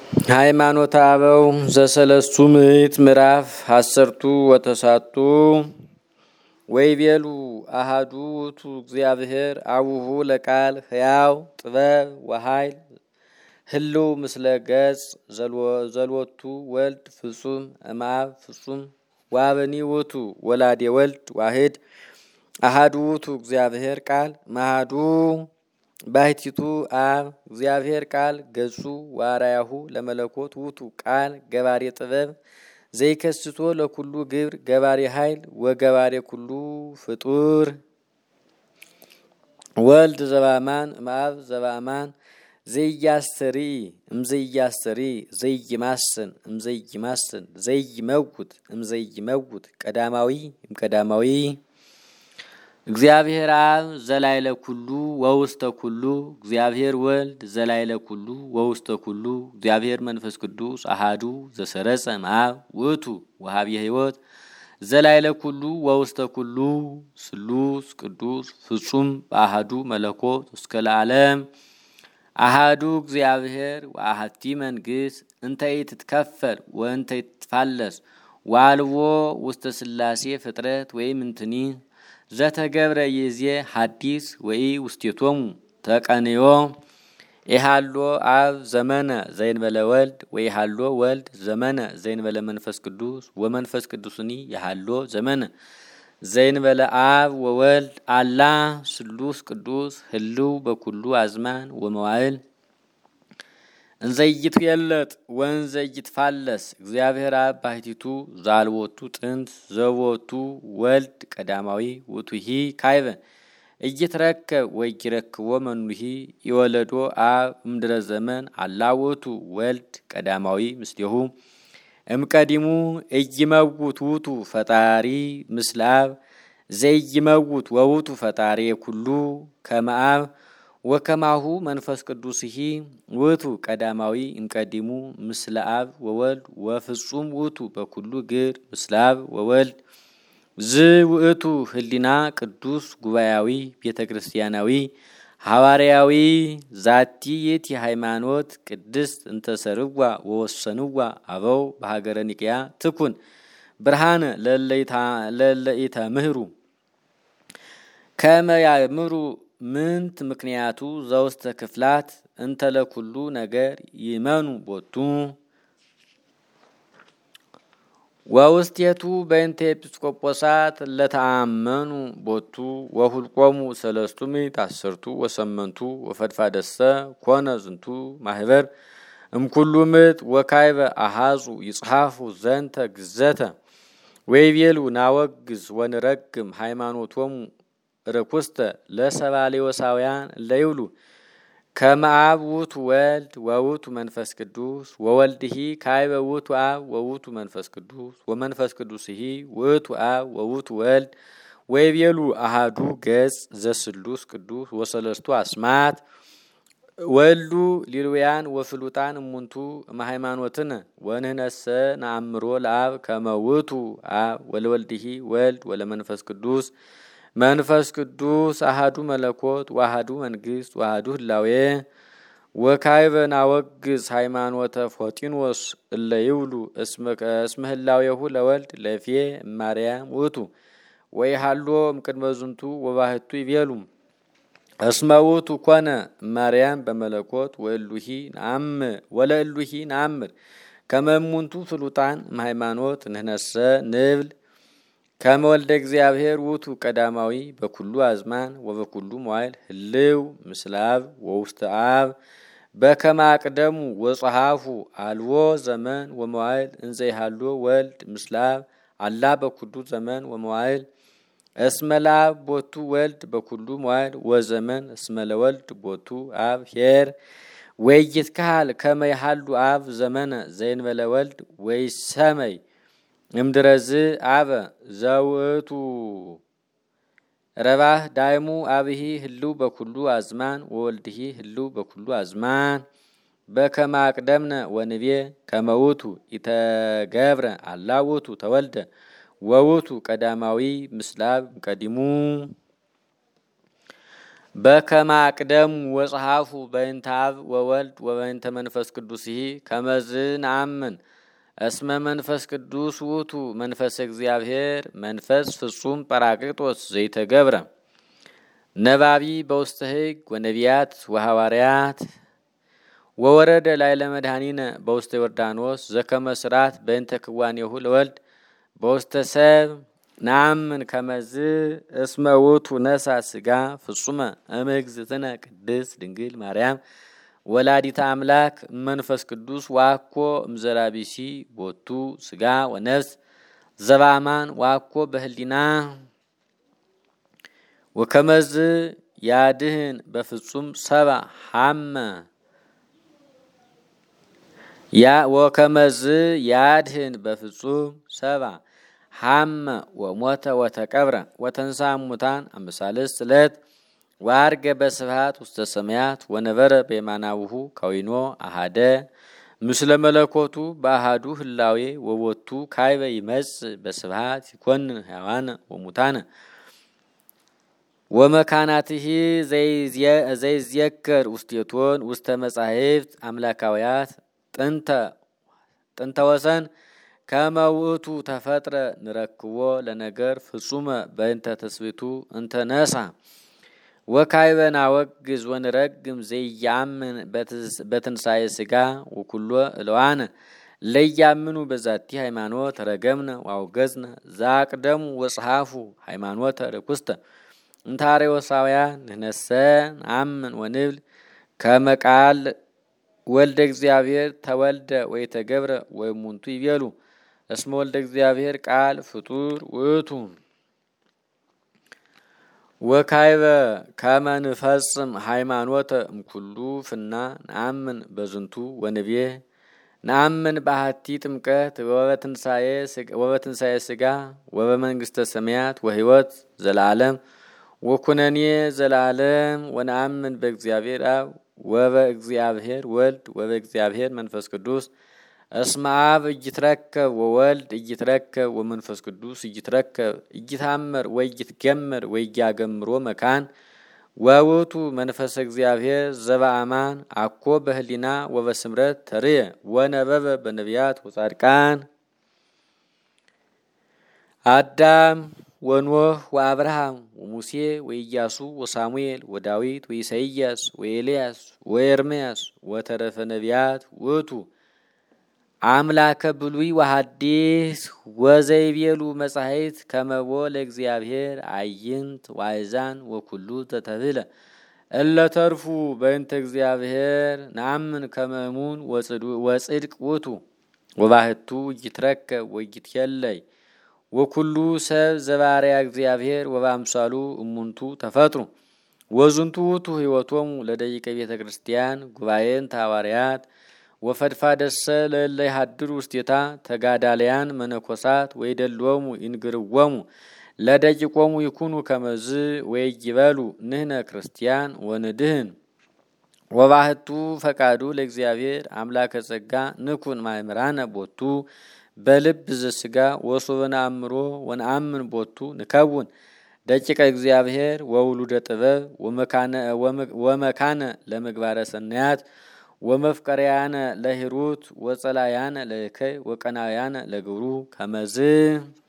ሃይማኖተ አበው ዘሰለስቱ ምዕት ምዕራፍ አሰርቱ ወተሳቱ ወይቤሉ አሃዱ ውእቱ እግዚአብሔር አቡሁ ለቃል ሕያው ጥበብ ወኃይል ህልው ምስለ ገጽ ዘልወቱ ወልድ ፍጹም እምአብ ፍጹም ወአብኒ ውእቱ ወላዴ ወልድ ዋሕድ አሃዱ ውእቱ እግዚአብሔር ቃል ማሃዱ ባሕቲቱ አብ እግዚአብሔር ቃል ገጹ ወአርአያሁ ለመለኮት ውእቱ ቃል ገባሬ ጥበብ ዘይከስቶ ለኩሉ ግብር ገባሬ ኃይል ወገባሬ ኩሉ ፍጡር ወልድ ዘባማን እምአብ ዘባማን ዘይያስተሪ እምዘይያስተሪ ዘይማስን እምዘይማስን ዘይመውት እምዘይመውት ቀዳማዊ እምቀዳማዊ እግዚአብሔር አብ ዘላይለ ኩሉ ወውስተ ኩሉ እግዚአብሔር ወልድ ዘላይለ ኩሉ ወውስተ ኩሉ እግዚአብሔር መንፈስ ቅዱስ አሃዱ ዘሰረጸ እምአብ ውእቱ ወሀብየ ሕይወት ዘላይለ ኩሉ ወውስተ ኩሉ ስሉስ ቅዱስ ፍጹም በአሃዱ መለኮት እስከ ለዓለም አሃዱ እግዚአብሔር ወአሐቲ መንግሥት እንተ ኢትትከፈል ወእንተ ኢትትፋለስ ወአልቦ ውስተ ሥላሴ ፍጥረት ወይም እንትኒ ዘተገብረ ይዜ ሐዲስ ወይ ውስቴቶሙ ተቀንዮ ኢሃሎ አብ ዘመነ ዘይንበለ ወልድ ወይ ሃሎ ወልድ ዘመነ ዘይንበለ መንፈስ ቅዱስ ወመንፈስ ቅዱስኒ ይሃሎ ዘመነ ዘይንበለ አብ ወወልድ አላ ስሉስ ቅዱስ ህልው በኩሉ አዝማን ወመዋዕል እንዘይት የለጥ ወንዘይት ፋለስ እግዚአብሔር አብ ባሕቲቱ ዛልወቱ ጥንት ዘወቱ ወልድ ቀዳማዊ ውእቱሂ ካይበ እይትረከብ ወይረክቦ መኑሂ ይወለዶ አብ እምድረ ዘመን አላ ውእቱ ወልድ ቀዳማዊ ምስሌሁ እምቀዲሙ እይመውት ውእቱ ፈጣሪ ምስለ አብ ዘይመውት ወውእቱ ፈጣሪ ኩሉ ከመ አብ ወከማሁ መንፈስ ቅዱስሂ ውእቱ ቀዳማዊ እምቀዲሙ ምስለ አብ ወወልድ ወፍጹም ውእቱ በኩሉ ግብር ምስለ አብ ወወልድ ዝውእቱ ህሊና ቅዱስ ጉባኤያዊ ቤተ ክርስቲያናዊ ሐዋርያዊ ዛቲ የቲ ሃይማኖት ቅድስት እንተሰርዋ ወወሰንዋ አበው በሀገረ ኒቅያ ትኩን ብርሃነ ለለኢተ ምህሩ ከመ ያእምሩ ምንት ምክንያቱ ዘውስተ ክፍላት እንተ ለኩሉ ነገር ይመኑ ቦቱ ወውስቴቱ በእንተ ኤጲስቆጶሳት ለተአመኑ ቦቱ ወሁልቆሙ ሰለስቱ ምዕት አሰርቱ ወሰመንቱ ወፈድፋደሰ ኮነ ዝንቱ ማህበር እምኩሉ ምዕት ወካይበ አሃዙ ይጽሐፉ ዘንተ ግዘተ ወይቤሉ ናወግዝ ወንረግም ሃይማኖቶሙ ርኩስተ ለሰባሌዎሳውያን ለይብሉ ከመ አብ ውእቱ ወልድ ወውእቱ መንፈስ ቅዱስ ወወልድሂ ካይበ ውእቱ አብ ወውእቱ መንፈስ ቅዱስ ወመንፈስ ቅዱስሂ ውእቱ አብ ወውእቱ ወልድ ወይቤሉ አሃዱ ገጽ ዘስሉስ ቅዱስ ወሰለስቱ አስማት ወልዱ ሊሉያን ወፍሉጣን እሙንቱ እምሃይማኖትነ ወንህነሰ ነአምሮ ለአብ ከመ ውእቱ አብ ወለወልድሂ ወልድ ወለመንፈስ ቅዱስ መንፈስ ቅዱስ አሃዱ መለኮት ዋሃዱ መንግስት ዋሃዱ ህላዌ ወካይበ ናወግዝ ሃይማኖተ ፎጢኖስ እለ ይብሉ እስመ ህላዌሁ ለወልድ ለፌ ማርያም ውእቱ ወይሃሎ እምቅድመ ዝንቱ ወባሕቱ ይቤሉ እስመ ውእቱ ኮነ ማርያም በመለኮት ወለእሉሂ ነአምር ከመ እሙንቱ ፍሉጣን እምሃይማኖት ንህነሰ ንብል ከመ ወልደ እግዚአብሔር ውእቱ ቀዳማዊ በኩሉ አዝማን ወበኩሉ መዋዕል ህልው ምስለ አብ ወውስተ አብ በከመ አቅደሙ ወጸሐፉ አልቦ ዘመን ወመዋዕል እንዘ ይሃሎ ወልድ ምስለ አብ አላ በኩሉ ዘመን ወመዋዕል እስመ ለአብ ቦቱ ወልድ በኩሉ መዋዕል ወዘመን እስመ ለወልድ ቦቱ አብ ኄር ወይትከሃል ከመ ይሃሉ አብ ዘመነ ዘይንበለ ወልድ ወይሰመይ እምድረዝ አበ ዘውእቱ ረባህ ዳይሙ አብሂ ህልው በኩሉ አዝማን ወወልድሂ ህልው በኩሉ አዝማን በከመ አቅደምነ ወንቤ ከመ ውእቱ ኢተገብረ አላ ውእቱ ተወልደ ወውእቱ ቀዳማዊ ምስለ አብ እምቀዲሙ በከመ አቅደሙ ወጸሐፉ በእንተ አብ ወወልድ ወበእንተ መንፈስ ቅዱስሂ ከመዝ ነአምን እስመ መንፈስ ቅዱስ ውእቱ መንፈስ እግዚአብሔር መንፈስ ፍጹም ጰራቅሊጦስ ዘይተገብረ ነባቢ በውስተ ሕግ ወነቢያት ወሐዋርያት ወወረደ ላዕለ መድኃኒነ በውስተ ዮርዳኖስ ዘከመ ሥርዓት በእንተ ክዋኔሁ ለወልድ በውስተ ሰብ ነአምን ከመዝ እስመ ውእቱ ነሣ ሥጋ ፍጹመ እምእግዝእትነ ቅድስት ድንግል ማርያም ወላዲተ አምላክ መንፈስ ቅዱስ ዋኮ እምዘራ ቢሲ ቦቱ ሥጋ ወነፍስ ዘበአማን ዋኮ በህሊና ወከመዝ ያድህን በፍጹም ሰባ ሐመ ወከመዝ ያድህን በፍጹም ሰባ ሐመ ወሞተ ወተቀብረ ወተንሳ እሙታን አምሳልስት ዕለት ወዐርገ በስብሐት ውስተ ሰማያት ወነበረ በየማናብሁ ከዊኖ አሐደ ምስለ መለኮቱ በአሐዱ ህላዌ ወቦቱ ካይበ ይመጽእ በስብሐት ይኰንን ሕያዋነ ወሙታነ ወመካናትሂ ዘይዝየከር ውስቴቶን ውስተ መጻሕፍት አምላካውያት ጥንተ ወሰን ከመ ውእቱ ተፈጥረ ንረክቦ ለነገር ፍጹመ በእንተ ተስብእቱ እንተ ነሣ ወካይበ ናወግዝ ወንረግም ዘይያምን በትንሣኤ ሥጋ ወኩሎ እለዋነ ለያምኑ በዛቲ ሃይማኖት ረገምነ ዋውገዝነ ዘአቅደሙ ወጸሐፉ ሃይማኖተ ርኩስተ እንተ አርዮሳውያን ንሕነሰ ነአምን ወንብል ከመ ቃል ወልደ እግዚአብሔር ተወልደ ወይተገብረ ወእሙንቱ ይቤሉ እስመ ወልደ እግዚአብሔር ቃል ፍጡር ውእቱ ወካይበ ከመ ንፈጽም ሃይማኖተ እምኩሉ ፍና ነአምን በዝንቱ ወንቤ ነአምን በአሐቲ ጥምቀት ወበትንሣኤ ሥጋ ወበመንግሥተ ሰማያት ወሕይወት ዘለዓለም ወኩነኔ ዘለዓለም ወነአምን በእግዚአብሔር አብ ወበእግዚአብሔር ወልድ ወበእግዚአብሔር መንፈስ ቅዱስ እስመ አብ ኢይትረከብ ወወልድ ኢይትረከብ ወመንፈስ ቅዱስ ኢይትረከብ ኢይታመር ወኢይትገመር ወኢያገምሮ መካን ወውእቱ መንፈስ እግዚአብሔር ዘበአማን አኮ በህሊና ወበስምረት ተርየ ወነበበ በነቢያት ወጻድቃን አዳም ወኖህ ወአብርሃም ወሙሴ ወኢያሱ ወሳሙኤል ወዳዊት ወኢሳይያስ ወኤልያስ ወኤርምያስ ወተረፈ ነቢያት ውእቱ አምላከ ብሉይ ወሐዲስ ወዘይቤሉ መጻሕፍት ከመቦ ለእግዚአብሔር አዕይንት ወአእዛን ወኩሉ ተተብለ እለ ተርፉ በእንተ እግዚአብሔር ነአምን ከመ እሙን ወጽድቅ ውእቱ ወባሕቱ ኢይትረከብ ወኢይትኬለይ ወኩሉ ሰብ ዘባርያ እግዚአብሔር ወበአምሳሉ እሙንቱ ተፈጥሩ ወዝንቱ ውእቱ ሕይወቶሙ ለደቂቀ ቤተ ክርስቲያን ጉባኤን ሐዋርያት ወፈድፋደሰ ለእለ ይሃድሩ ውስቴታ ተጋዳልያን መነኮሳት ወይደልዎሙ ይንግርዎሙ ለደቂቆሙ ይኩኑ ከመዝ ወይይበሉ ንሕነ ክርስቲያን ወንድህን ወባሕቱ ፈቃዱ ለእግዚአብሔር አምላከ ጸጋ ንኩን ማእምራነ ቦቱ በልብ ዘሥጋ ወሶበ ነአምሮ ወነአምን ቦቱ ንከውን ደቂቀ እግዚአብሔር ወውሉደ ጥበብ ወመካነ ለምግባረ ሰናያት ወመፍቀርያነ ለሂሩት ወጸላያነ ለእከይ ወቀናያነ ለግብሩ ከመዝ